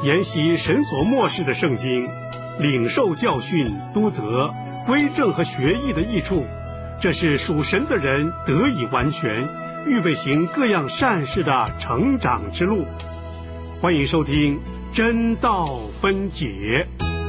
研习神所默示的圣经，领受教训、督责、归正和学义的益处，这是属神的人得以完全，预备行各样善事的成长之路。欢迎收听真道分解。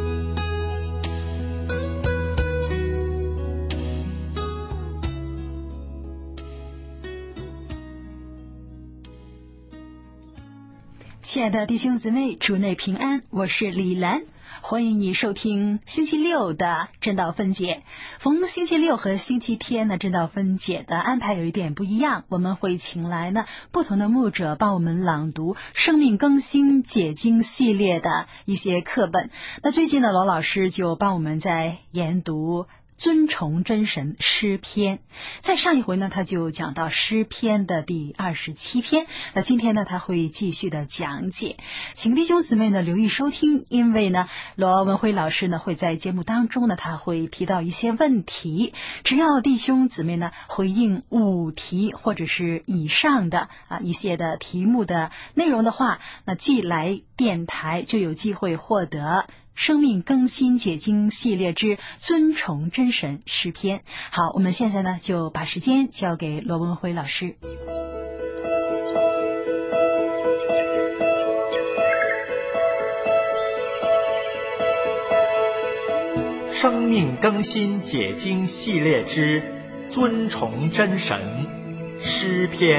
亲爱的弟兄姊妹，主内平安，我是李兰，欢迎你收听星期六的真道分解。逢星期六和星期天呢，真道分解的安排有一点不一样，我们会请来呢不同的牧者帮我们朗读生命更新解经系列的一些课本。那最近呢，罗老师就帮我们在研读尊崇真神诗篇，在上一回呢，他就讲到诗篇的第27篇。那今天呢，他会继续的讲解，请弟兄姊妹呢留意收听，因为呢，罗文辉老师呢会在节目当中呢，他会提到一些问题，只要弟兄姊妹呢回应5题或者是以上的一些的题目的内容的话，那寄来电台就有机会获得生命更新解经系列之尊崇真神诗篇。好，我们现在呢就把时间交给罗文辉老师。 生命更新解经系列之尊崇真神诗篇。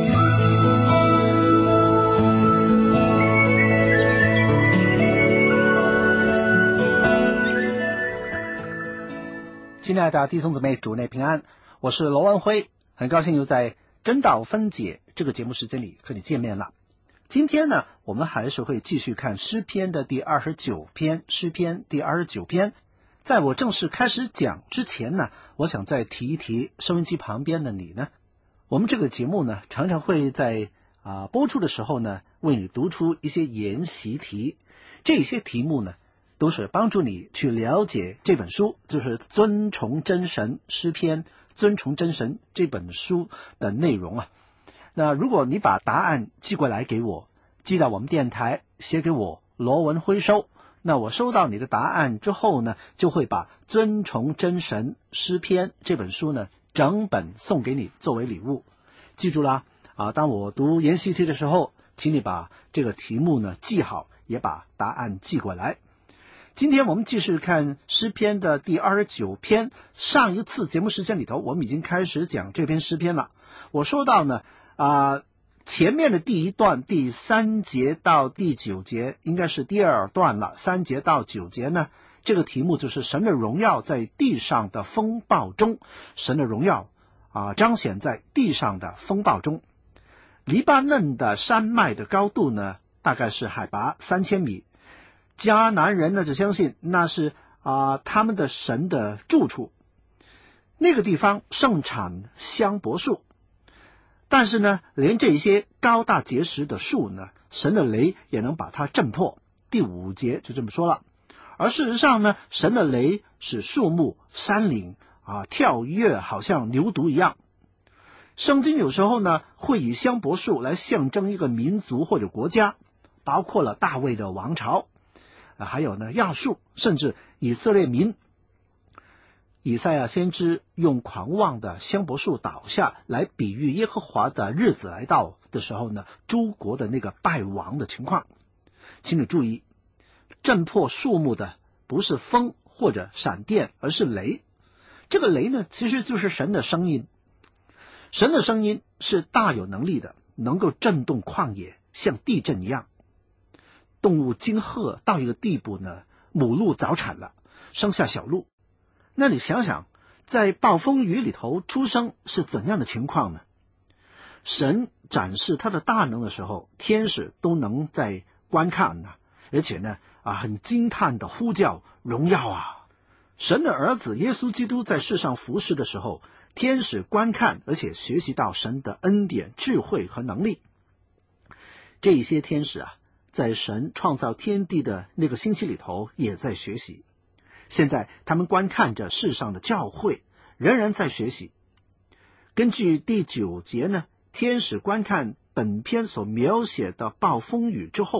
亲爱的弟兄姊妹，主内平安，我是罗文辉，很高兴又在真道分解这个节目时间里和你见面了。今天呢，我们还是会继续看诗篇的第29篇，诗篇第29篇。在我正式开始讲之前呢，我想再提一提收音机旁边的你呢，我们这个节目呢，常常会在播出的时候呢，为你读出一些研习题，这些题目呢都是帮助你去了解这本书，就是尊崇真神诗篇，尊崇真神这本书的内容啊。那如果你把答案寄过来给我，寄到我们电台，写给我罗文辉收，那我收到你的答案之后呢，就会把尊崇真神诗篇这本书呢整本送给你作为礼物。记住啦，当我读研习题的时候，请你把这个题目呢记好，也把答案寄过来。今天我们继续看诗篇的第29篇。上一次节目时间里头，我们已经开始讲这篇诗篇了。我说到呢，前面的第一段第3节到第9节应该是第二段了。3节到9节呢，这个题目就是神的荣耀在地上的风暴中，神的荣耀彰显在地上的风暴中。黎巴嫩的山脉的高度呢，大概是海拔3000米。迦南人呢就相信那是他们的神的住处。那个地方盛产香柏树，但是呢，连这些高大结实的树呢，神的雷也能把它震破。第5节就这么说了。而事实上呢，神的雷使树木、山岭跳跃，好像牛犊一样。圣经有时候呢会以香柏树来象征一个民族或者国家，包括了大卫的王朝。还有呢亚述，甚至以色列民。以赛亚先知用狂妄的香柏树倒下来比喻耶和华的日子来到的时候呢，诸国的那个败亡的情况。请你注意，震破树木的不是风或者闪电，而是雷。这个雷呢，其实就是神的声音。神的声音是大有能力的，能够震动旷野，像地震一样。动物惊吓到一个地步呢，母鹿早产了，生下小鹿。那你想想，在暴风雨里头出生是怎样的情况呢？神展示他的大能的时候，天使都能在观看呢，而且呢很惊叹的呼叫荣耀啊！神的儿子耶稣基督在世上服侍的时候，天使观看，而且学习到神的恩典、智慧和能力。这些天使在神创造天地的那个星期里头也在学习。现在他们观看着世上的教会，仍然在学习。根据第9节呢，天使观看本篇所描写的暴风雨之后，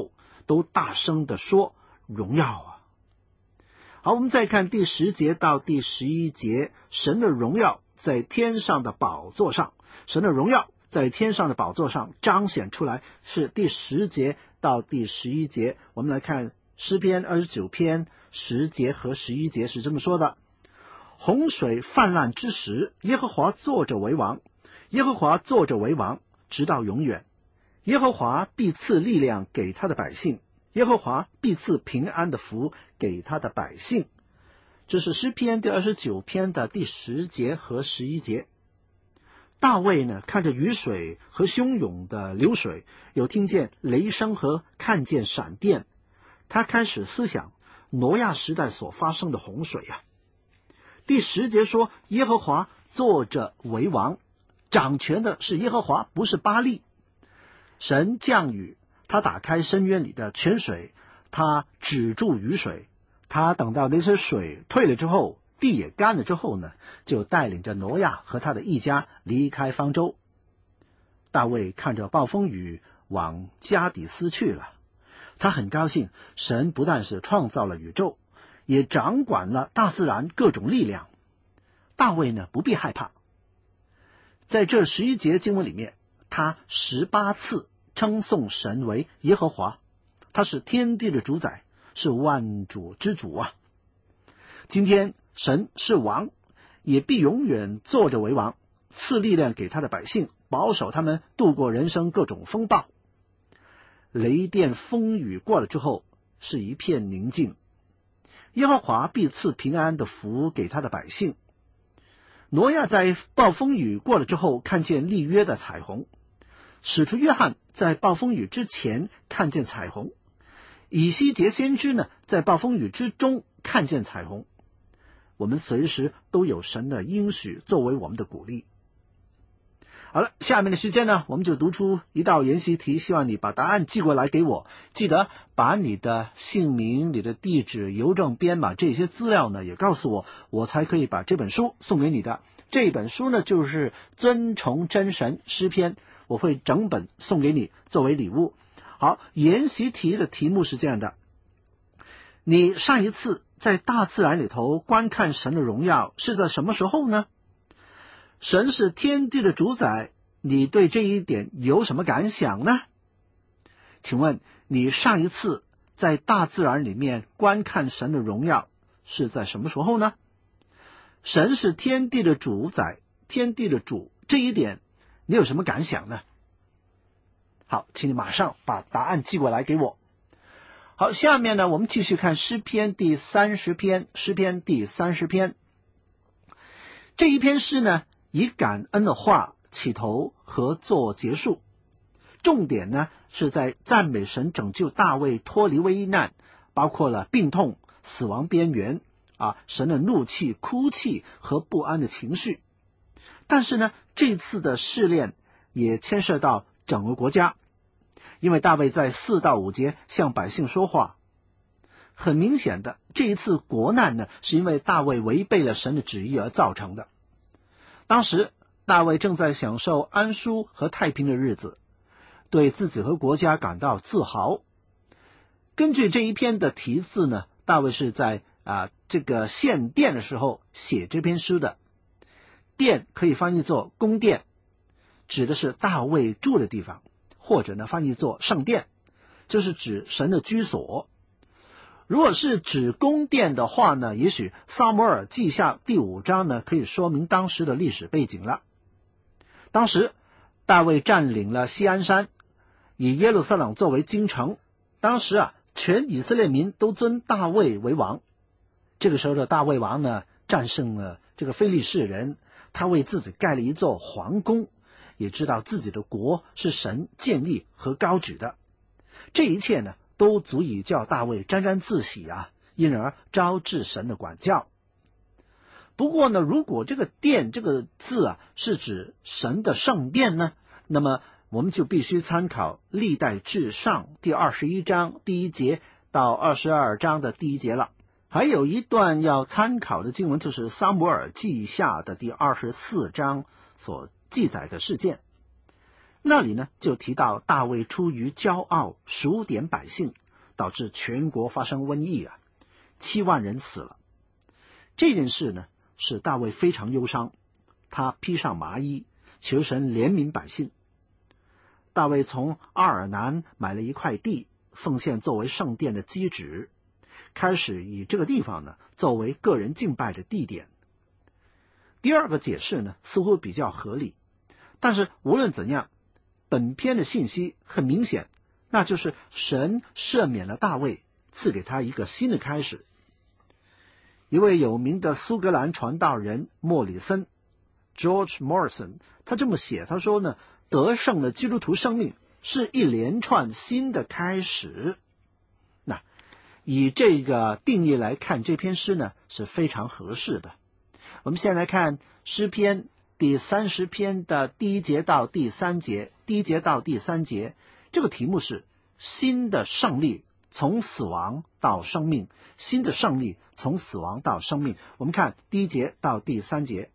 都大声地说荣耀啊。好，我们再看第10节到第11节，神的荣耀在天上的宝座上，神的荣耀在天上的宝座上彰显出来，是第10节到第11节。我们来看诗篇29篇10节和11节是这么说的：洪水泛滥之时，耶和华坐着为王，耶和华坐着为王，直到永远。耶和华必赐力量给他的百姓，耶和华必赐平安的福给他的百姓。这是诗篇第29篇的第10节和11节。大卫呢，看着雨水和汹涌的流水，有听见雷声和看见闪电，他开始思想挪亚时代所发生的洪水啊。第10节说，耶和华坐着为王，掌权的是耶和华，不是巴力。神降雨，他打开深渊里的泉水，他止住雨水，他等到那些水退了之后，地也干了之后呢，就带领着挪亚和他的一家离开方舟。大卫看着暴风雨往加底斯去了，他很高兴，神不但是创造了宇宙，也掌管了大自然各种力量。大卫呢，不必害怕。在这11节经文里面，他18次称颂神为耶和华，他是天地的主宰，是万主之主啊。今天神是王，也必永远坐着为王，赐力量给他的百姓，保守他们度过人生各种风暴。雷电风雨过了之后，是一片宁静。耶和华必赐平安的福给他的百姓。挪亚在暴风雨过了之后，看见立约的彩虹。使徒约翰在暴风雨之前看见彩虹，以西结先知呢，在暴风雨之中看见彩虹。我们随时都有神的应许作为我们的鼓励。好了，下面的时间呢，我们就读出一道研习题，希望你把答案寄过来给我。记得把你的姓名、你的地址、邮政编码这些资料呢也告诉我，我才可以把这本书送给你的。这本书呢就是尊崇真神诗篇，我会整本送给你作为礼物。好，研习题的题目是这样的：你上一次在大自然里头观看神的荣耀是在什么时候呢？神是天地的主宰，你对这一点有什么感想呢？请问你上一次在大自然里面观看神的荣耀是在什么时候呢？神是天地的主宰，天地的主，这一点你有什么感想呢？好，请你马上把答案寄过来给我。好，下面呢，我们继续看诗篇第30篇。诗篇第30篇这一篇诗呢，以感恩的话起头和作结束，重点呢是在赞美神拯救大卫脱离危难，包括了病痛、死亡边缘神的怒气、哭泣和不安的情绪。但是呢，这次的试炼也牵涉到整个国家，因为大卫在4到5节向百姓说话。很明显的，这一次国难呢，是因为大卫违背了神的旨意而造成的。当时大卫正在享受安舒和太平的日子，对自己和国家感到自豪。根据这一篇的题字呢，大卫是在这个献殿的时候写这篇诗的。殿可以翻译作宫殿，指的是大卫住的地方，或者呢翻译作圣殿，就是指神的居所。如果是指宫殿的话呢，也许撒母耳记下第5章呢可以说明当时的历史背景了。当时大卫占领了锡安山，以耶路撒冷作为京城。当时全以色列民都尊大卫为王。这个时候的大卫王呢，战胜了这个非利士人，他为自己盖了一座皇宫，也知道自己的国是神建立和高举的。这一切呢，都足以叫大卫沾沾自喜因而招致神的管教。不过呢，如果这个殿这个字是指神的圣殿呢，那么我们就必须参考历代志上第21章第1节到22章的第1节了。还有一段要参考的经文，就是撒母耳记下的第24章所记载的事件。那里呢，就提到大卫出于骄傲数点百姓， 导致全国发生瘟疫啊，7万人死了。这件事呢，使大卫非常忧伤，他披上麻衣，求神怜悯百姓。大卫从阿尔南买了一块地，奉献作为圣殿的基址，开始以这个地方呢作为个人敬拜的地点。第二个解释呢，似乎比较合理，但是无论怎样，本篇的信息很明显，那就是神赦免了大卫，赐给他一个新的开始。一位有名的苏格兰传道人莫里森 George Morrison 他这么写，他说呢，得胜的基督徒生命是一连串新的开始。那以这个定义来看，这篇诗呢是非常合适的。我们先来看诗篇第30篇的第1节到第3节，第1节到第3节，这个题目是新的胜利，从死亡到生命，新的胜利从死亡到生命。我们看第1节到第3节。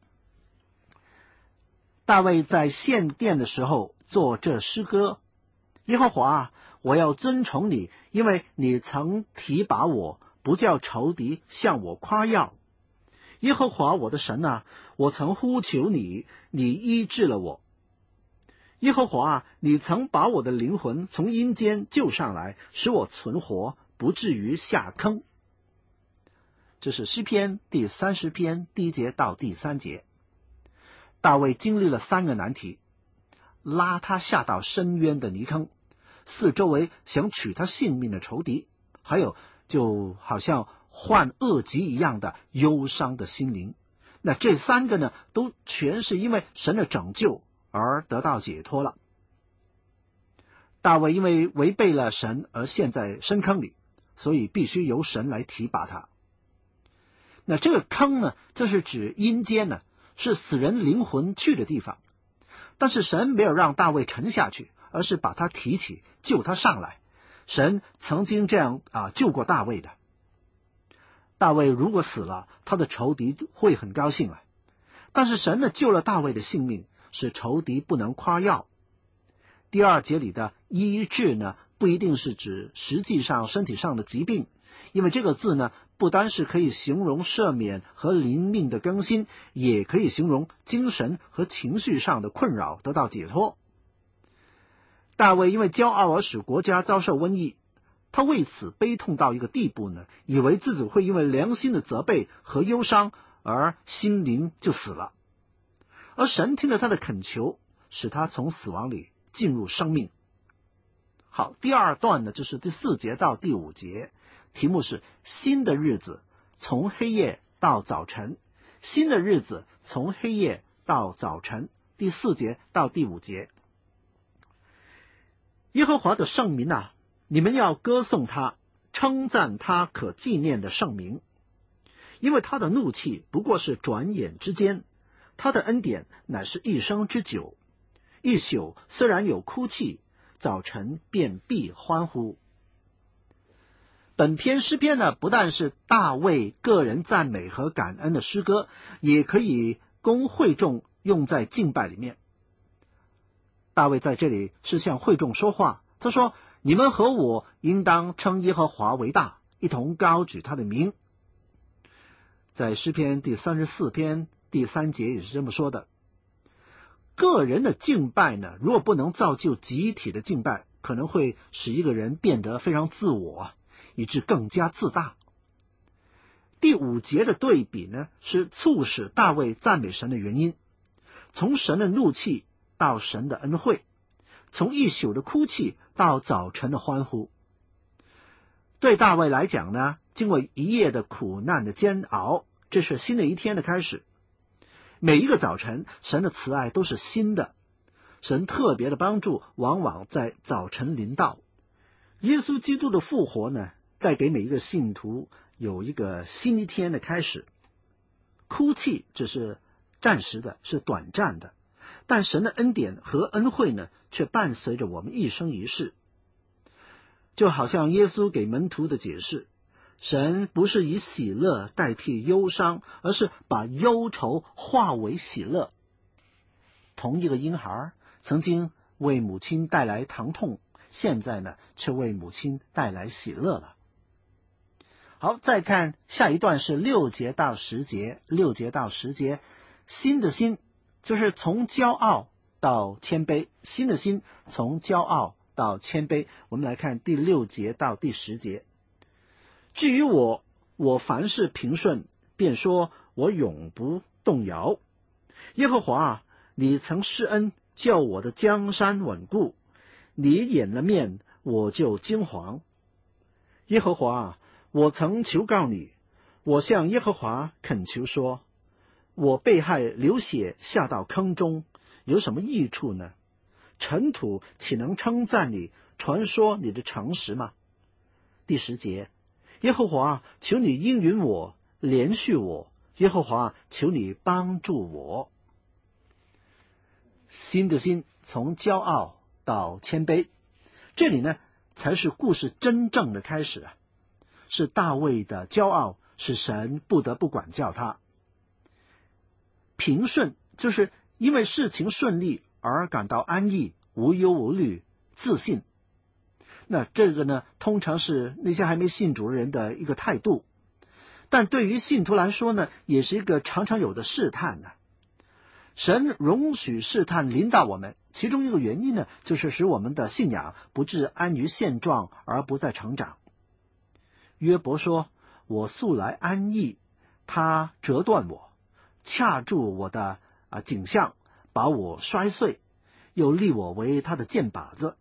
大卫在献殿的时候作这诗歌：耶和华啊，我要尊崇你，因为你曾提拔我，不叫仇敌向我夸耀。耶和华我的神啊，我曾呼求你，你医治了我。耶和华啊，你曾把我的灵魂从阴间救上来，使我存活，不至于下坑。这是诗篇第30篇第1节到第3节。大卫经历了3个难题：拉他下到深渊的泥坑，四周围想取他性命的仇敌，还有就好像患恶疾一样的忧伤的心灵。那这3个呢，都全是因为神的拯救而得到解脱了。大卫因为违背了神而陷在深坑里，所以必须由神来提拔他。那这个坑呢，这是指阴间呢，是死人灵魂去的地方。但是神没有让大卫沉下去，而是把他提起，救他上来。神曾经这样救过大卫的。大卫如果死了，他的仇敌会很高兴啊。但是神呢，救了大卫的性命，使仇敌不能夸耀。第2节里的医治呢，不一定是指实际上身体上的疾病，因为这个字呢，不单是可以形容赦免和灵命的更新，也可以形容精神和情绪上的困扰得到解脱。大卫因为骄傲而使国家遭受瘟疫，他为此悲痛到一个地步呢，以为自己会因为良心的责备和忧伤而心灵就死了。而神听了他的恳求，使他从死亡里进入生命。好，第2段呢，就是第4节到第5节，题目是新的日子，从黑夜到早晨。新的日子，从黑夜到早晨。第4节到第5节。耶和华的圣名啊，你们要歌颂他，称赞他可纪念的圣名。因为他的怒气不过是转眼之间，他的恩典乃是一生之久。一宿虽然有哭泣，早晨便必欢呼。本篇诗篇呢，不但是大卫个人赞美和感恩的诗歌，也可以供会众用在敬拜里面。大卫在这里是向会众说话，他说：你们和我应当称耶和华为大，一同高举他的名。在诗篇第34篇第3节也是这么说的。个人的敬拜呢，如果不能造就集体的敬拜，可能会使一个人变得非常自我，以致更加自大。第5节的对比呢，是促使大卫赞美神的原因。从神的怒气到神的恩惠，从一宿的哭泣到早晨的欢呼。对大卫来讲呢，经过一夜的苦难的煎熬，这是新的一天的开始。每一个早晨，神的慈爱都是新的，神特别的帮助往往在早晨临到。耶稣基督的复活呢，带给每一个信徒有一个新一天的开始。哭泣只是暂时的，是短暂的，但神的恩典和恩惠呢，却伴随着我们一生一世。就好像耶稣给门徒的解释，神不是以喜乐代替忧伤，而是把忧愁化为喜乐。同一个婴孩曾经为母亲带来疼痛， 现在呢却为母亲带来喜乐了。好，再看下一段是6节到10节，6节到10节，心的心就是从骄傲到谦卑，心的心从骄傲到谦卑。我们来看第6节到第10节。至于我凡事平顺，便说我永不动摇。耶和华啊，你曾施恩，叫我的江山稳固，你掩了面，我就惊惶。耶和华啊，我曾求告你，我向耶和华恳求说，我被害流血下到坑中，有什么益处呢？尘土岂能称赞你，传说你的诚实吗？第10节，耶和华，求你应允我，怜恤我，耶和华，求你帮助我。心的心从骄傲到谦卑，这里呢才是故事真正的开始啊！是大卫的骄傲使神不得不管教他。平顺就是因为事情顺利而感到安逸，无忧无虑，自信。那这个呢，通常是那些还没信主的人的一个态度，但对于信徒来说呢，也是一个常常有的试探呢。神容许试探临到我们，其中一个原因呢，就是使我们的信仰不致安于现状而不再成长。约伯说，我素来安逸，他折断我，掐住我的颈项，把我摔碎，又立我为他的箭靶子。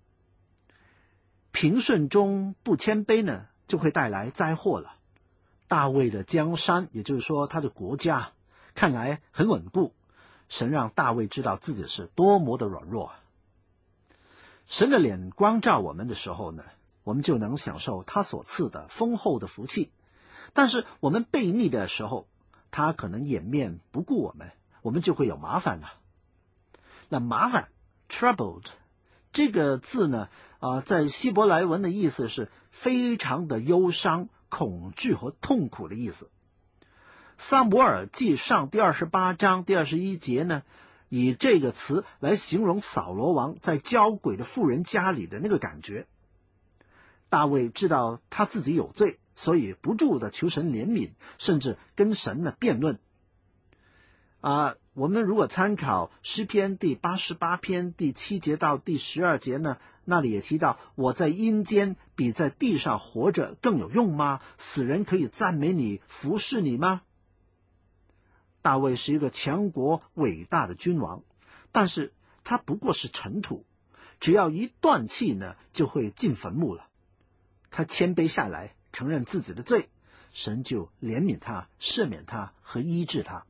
平顺中不谦卑呢，就会带来灾祸了。大卫的江山，也就是说他的国家，看来很稳固。神让大卫知道自己是多么的软弱。神的脸光照我们的时候呢，我们就能享受他所赐的丰厚的福气。但是我们悖逆的时候，他可能掩面不顾我们，我们就会有麻烦了。那麻烦 troubled 这个字呢，在希伯来文的意思是非常的忧伤、恐惧和痛苦的意思。撒母耳记上第28章第21节呢，以这个词来形容扫罗王在交鬼的妇人家里的那个感觉。大卫知道他自己有罪，所以不住的求神怜悯，甚至跟神呢辩论。我们如果参考诗篇第88篇第7节到第12节呢，那里也提到，我在阴间比在地上活着更有用吗？死人可以赞美你，服侍你吗？大卫是一个强国伟大的君王，但是他不过是尘土，只要一断气呢，就会进坟墓了。他谦卑下来，承认自己的罪，神就怜悯他，赦免他和医治他。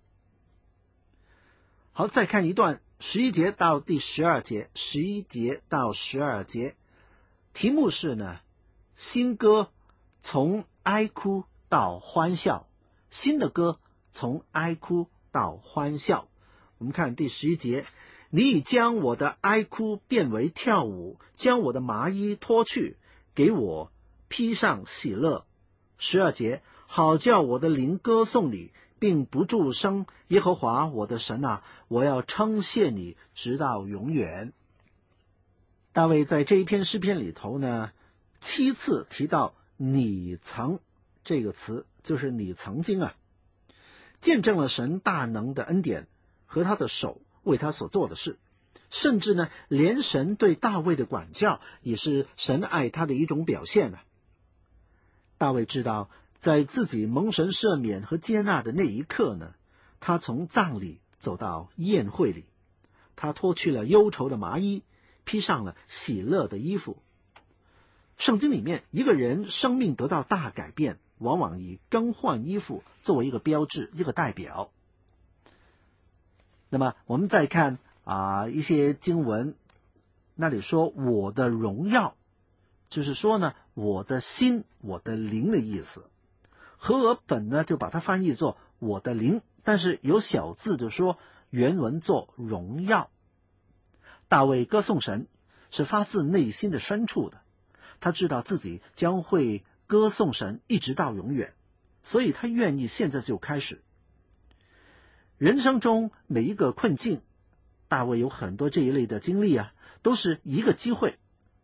好，再看一段11节到第12节，11节到12节，题目是呢，新歌从哀哭到欢笑，新的歌从哀哭到欢笑。我们看第11节，你已将我的哀哭变为跳舞，将我的麻衣脱去，给我披上喜乐。12节，好叫我的灵歌颂你，并不住声。耶和华我的神啊，我要称谢你直到永远。大卫在这一篇诗篇里头呢，7次提到你曾这个词，就是你曾经见证了神大能的恩典和他的手为他所做的事，甚至呢，连神对大卫的管教也是神爱他的一种表现大卫知道，在自己蒙神赦免和接纳的那一刻呢，他从葬礼走到宴会里，他脱去了忧愁的麻衣，披上了喜乐的衣服。圣经里面，一个人生命得到大改变，往往以更换衣服作为一个标志，一个代表。那么我们再看一些经文，那里说我的荣耀，就是说呢，我的心，我的灵的意思。和合本呢就把它翻译作我的灵，但是有小字就说原文作荣耀。大卫歌颂神是发自内心的深处的，他知道自己将会歌颂神一直到永远，所以他愿意现在就开始。人生中每一个困境，大卫有很多这一类的经历都是一个机会，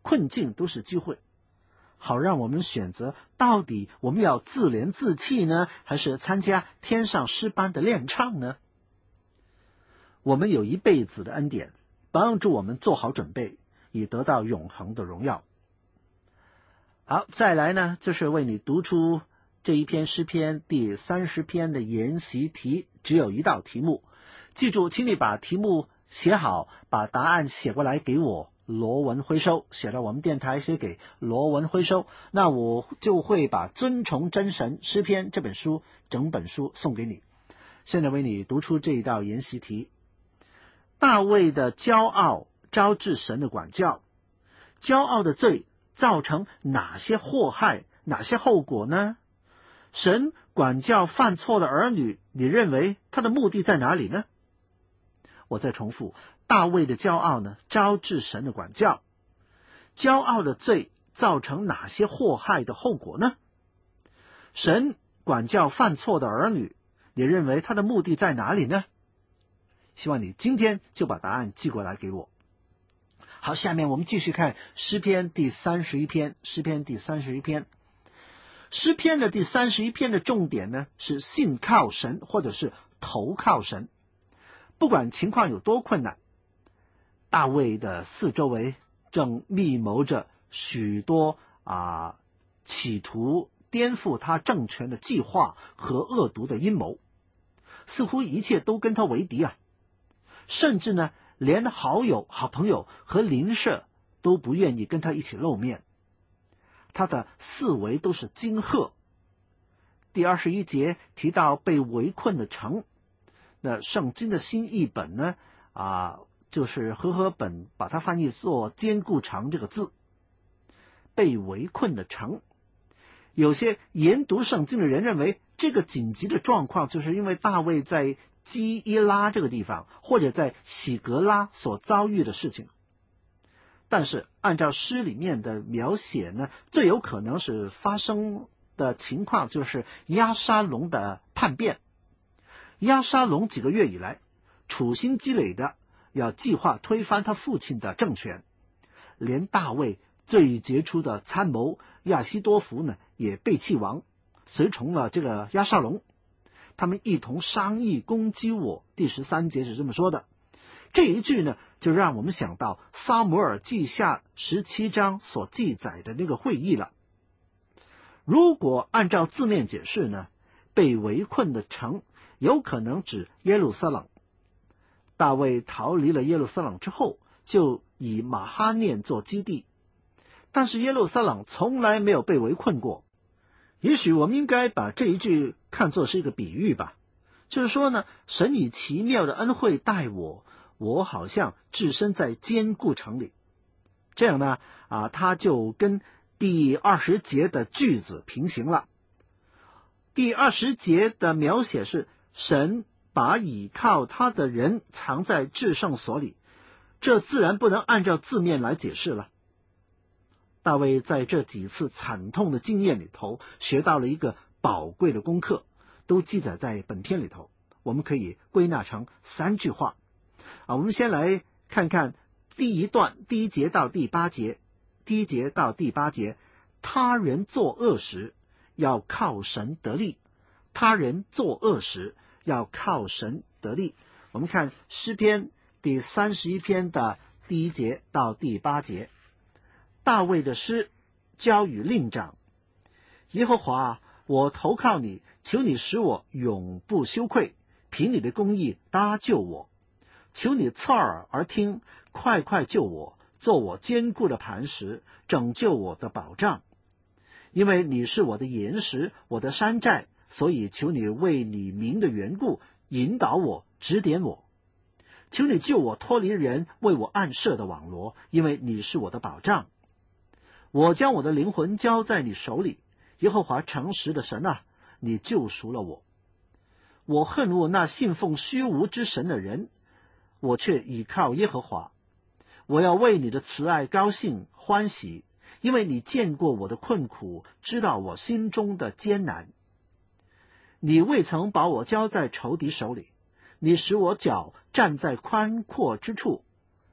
困境都是机会，好让我们选择到底我们要自怜自弃呢，还是参加天上诗班的练唱呢？我们有一辈子的恩典，帮助我们做好准备，以得到永恒的荣耀。好，再来呢，就是为你读出这一篇诗篇第30篇的研习题，只有一道题目。记住，请你把题目写好，把答案写过来给我，罗文辉收，写到我们电台，写给罗文辉收，那我就会把《尊崇真神诗篇》这本书整本书送给你。现在为你读出这一道研习题。大卫的骄傲招致神的管教，骄傲的罪造成哪些祸害，哪些后果呢？神管教犯错的儿女，你认为他的目的在哪里呢？我再重复，大卫的骄傲呢，招致神的管教。骄傲的罪造成哪些祸害的后果呢？神管教犯错的儿女，你认为他的目的在哪里呢？希望你今天就把答案寄过来给我。好，下面我们继续看诗篇第31篇。诗篇第31篇，诗篇的第31篇的重点呢，是信靠神或者是投靠神。不管情况有多困难，大卫的四周围正密谋着许多企图颠覆他政权的计划和恶毒的阴谋，似乎一切都跟他为敌啊！甚至呢，连好友、好朋友和邻舍都不愿意跟他一起露面。他的四围都是惊吓。第21节提到被围困的城，那圣经的新译本呢，就是和合本把它翻译作坚固城这个字。被围困的城，有些研读圣经的人认为，这个紧急的状况就是因为大卫在基伊拉这个地方，或者在喜格拉所遭遇的事情。但是按照诗里面的描写呢，最有可能是发生的情况就是押沙龙的叛变。押沙龙几个月以来处心积虑的要计划推翻他父亲的政权，连大卫最杰出的参谋亚希多弗呢也被弃亡，随从了这个押沙龙。他们一同商议攻击我，第13节是这么说的。这一句呢，就让我们想到撒母耳记下17章所记载的那个会议了。如果按照字面解释呢，被围困的城有可能指耶路撒冷。大卫逃离了耶路撒冷之后，就以马哈念做基地，但是耶路撒冷从来没有被围困过。也许我们应该把这一句看作是一个比喻吧，就是说呢，神以奇妙的恩惠待我，我好像置身在坚固城里。这样呢，他就跟第20节的句子平行了。第20节的描写是神把倚靠他的人藏在至圣所里，这自然不能按照字面来解释了。大卫在这几次惨痛的经验里头学到了一个宝贵的功课，都记载在本篇里头。我们可以归纳成3句话。我们先来看看第一段，第1节到第8节。第1节到第8节，他人作恶时要靠神得力，他人作恶时要靠神得力。我们看诗篇第31篇的第1节到第8节。大卫的诗交与令长。耶和华，我投靠你，求你使我永不羞愧，凭你的公义搭救我。求你侧耳而听，快快救我，做我坚固的磐石，拯救我的保障。因为你是我的岩石，我的山寨，所以求你为你名的缘故引导我，指点我。求你救我脱离人为我暗设的网罗，因为你是我的保障。我将我的灵魂交在你手里，耶和华诚实的神啊，你救赎了我。我恨恶那信奉虚无之神的人，我却倚靠耶和华。我要为你的慈爱高兴欢喜，因为你见过我的困苦，知道我心中的艰难。你未曾把我交在仇敌手里，你使我脚站在宽阔之处。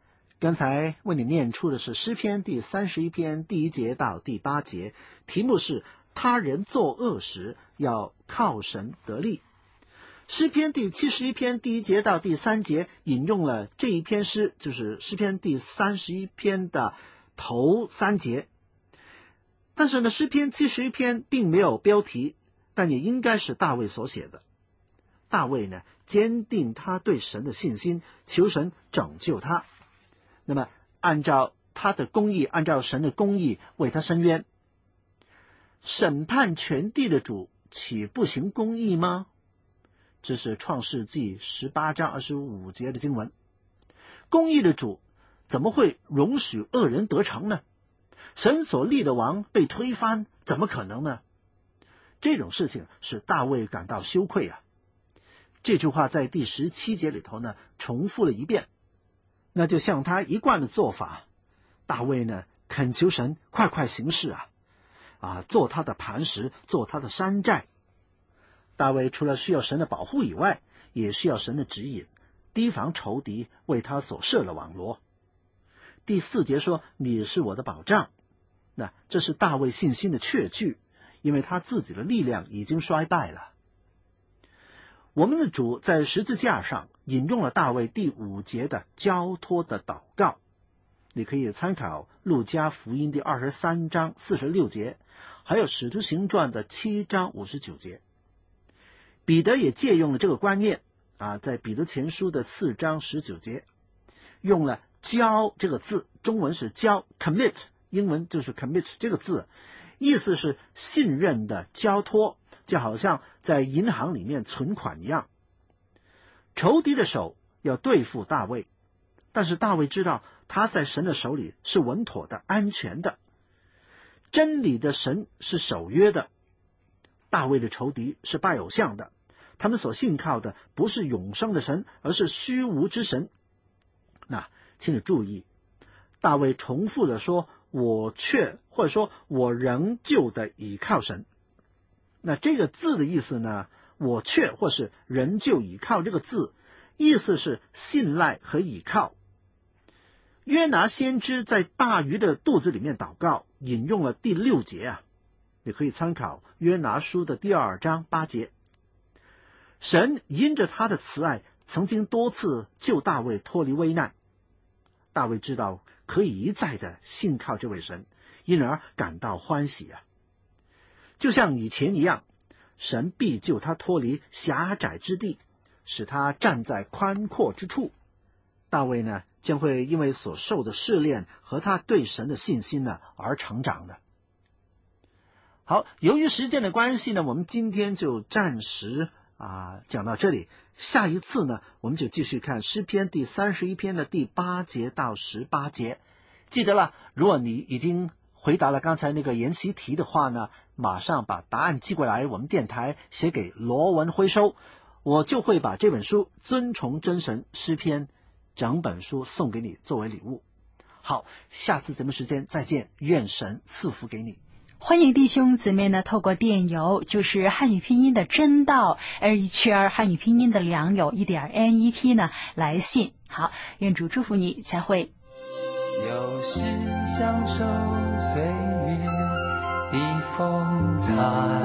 刚才为你念出的是诗篇第31篇第1节到第8节，题目是他人作恶时要靠神得力。诗篇第71篇第1节到第3节引用了这一篇诗，就是诗篇第31篇的头3节。但是呢，诗篇71篇并没有标题，但也应该是大卫所写的。大卫呢，坚定他对神的信心，求神拯救他。那么按照他的公义，按照神的公义为他伸冤。审判全地的主岂不行公义吗？这是创世纪18章25节的经文。公义的主怎么会容许恶人得逞呢？神所立的王被推翻，怎么可能呢？这种事情使大卫感到羞愧啊。这句话在第17节里头呢重复了一遍。那就像他一贯的做法，大卫呢恳求神快快行事做他的磐石，做他的山寨。大卫除了需要神的保护以外，也需要神的指引，提防仇敌为他所设的网罗。第4节说，你是我的保障。那这是大卫信心的确据，因为他自己的力量已经衰败了。我们的主在十字架上引用了大卫第5节的交托的祷告，你可以参考路加福音第23章46节，还有使徒行传的7章59节。彼得也借用了这个观念在彼得前书的4章19节，用了交这个字，中文是交 commit， 英文就是 commit 这个字，意思是信任的交托，就好像在银行里面存款一样。仇敌的手要对付大卫，但是大卫知道他在神的手里是稳妥的、安全的。真理的神是守约的。大卫的仇敌是拜偶像的，他们所信靠的不是永生的神，而是虚无之神。那请你注意，大卫重复的说，我却，或者说我仍旧的倚靠神。那这个字的意思呢，我却或是仍旧倚靠，这个字意思是信赖和倚靠。约拿先知在大鱼的肚子里面祷告，引用了第6节你可以参考约拿书的第2章8节。神因着他的慈爱，曾经多次救大卫脱离危难。大卫知道可以一再的信靠这位神，因而感到欢喜就像以前一样，神必救他脱离狭窄之地，使他站在宽阔之处。大卫呢，将会因为所受的试炼和他对神的信心呢而成长的。好，由于时间的关系呢，我们今天就暂时讲到这里。下一次呢，我们就继续看诗篇第31篇的第8节到18节。记得了，如果你已经回答了刚才那个研习题的话呢，马上把答案寄过来，我们电台写给罗文辉收，我就会把这本书《尊崇真神诗篇》整本书送给你作为礼物。好，下次节目时间再见，愿神赐福给你。 欢迎弟兄姊妹呢透过电邮，就是汉语拼音的真道 LHR 汉语拼音的良友1.net 呢来信。好，愿主祝福你，再会。 有时享受岁月的风采，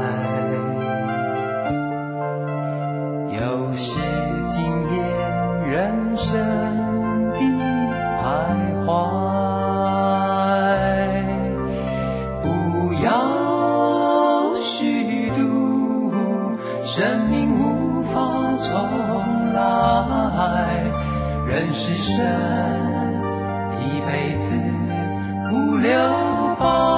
有时惊艳人生的徘徊。不要虚度，生命无法重来，人是神一辈子不留白。